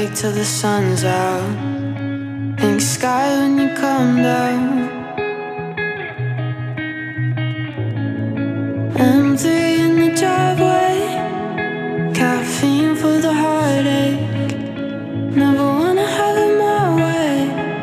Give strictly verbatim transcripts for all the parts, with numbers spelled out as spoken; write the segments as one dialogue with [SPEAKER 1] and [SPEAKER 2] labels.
[SPEAKER 1] awake till the sun's out. Pink sky when you come down. M three in the driveway, caffeine for the heartache. Never wanna have it my way.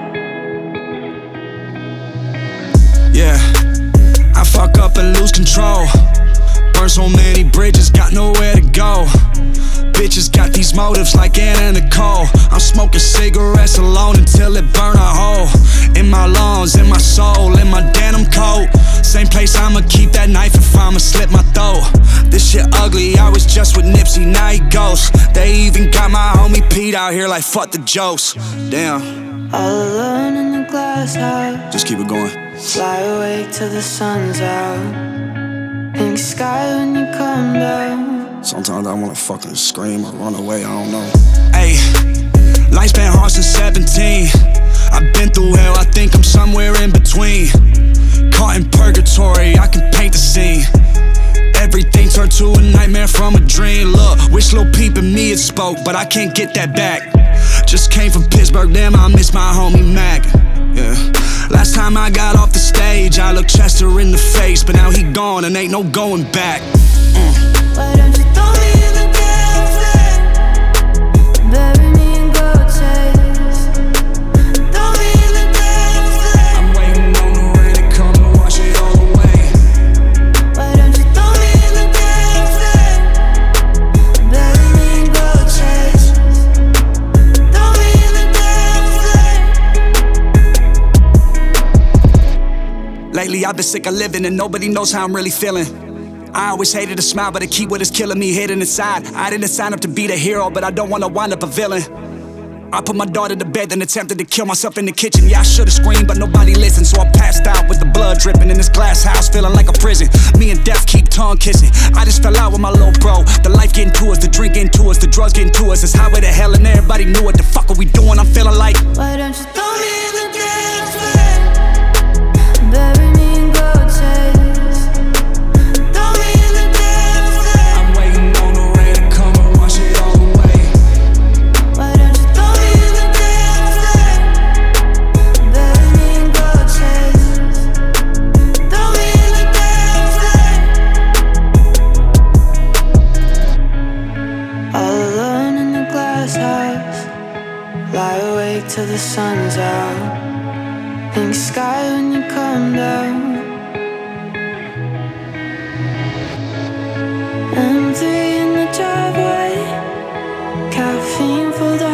[SPEAKER 2] Yeah, I fuck up and lose control. Burn so many bridges, got nowhere to go. Bitches got these motives like Anna Nicole. I'm smoking cigarettes alone until it burn a hole in my lungs, in my soul, in my denim coat. Same place I'ma keep that knife if I'ma slit my throat. This shit ugly, I was just with Nipsey, now he ghost. They even got my homie Pete out here like fuck the jokes. Damn.
[SPEAKER 1] All alone in the glass house.
[SPEAKER 2] Just keep it going.
[SPEAKER 1] Fly awake till the sun's out. Pink sky when you come down.
[SPEAKER 2] Sometimes I wanna fucking scream or run away, I don't know. Ayy, life's been hard since seventeen. I've been through hell, I think I'm somewhere in between. Caught in purgatory, I can paint the scene. Everything turned to a nightmare from a dream. Look, wish Lil Peep and me had spoke, but I can't get that back. Just came from Pittsburgh, damn, I miss my homie Mac. Yeah. Last time I got off the stage, I looked Chester in the face, but now he gone and ain't no going back. Mm.
[SPEAKER 1] Why don't you throw me in the damn flame? Bury me in gold chains. Throw me in the damn flame.
[SPEAKER 2] I'm waiting on the rain to come and wash it all away.
[SPEAKER 1] Why don't you throw me in the damn flame? Bury me in gold chains. Throw me in the damn flame.
[SPEAKER 2] Lately I've been sick of living and nobody knows how I'm really feeling. I always hated to smile, but I keep what is killing me hidden inside. I didn't sign up to be the hero, but I don't wanna wind up a villain. I put my daughter to bed, then attempted to kill myself in the kitchen. Yeah, I should've screamed, but nobody listened, so I passed out with the blood dripping in this glass house, feeling like a prison. Me and death keep tongue kissing. I just fell out with my little bro. The life getting to us, the drink getting to us, the drugs getting to us. It's highway to hell and everybody knew what the fuck are we doing. I'm feeling like,
[SPEAKER 1] why don't you throw me in the damn flame? Bury me in gold chains. Lie awake till the sun's out. Pink sky when you come down. M three in the driveway, caffeine for the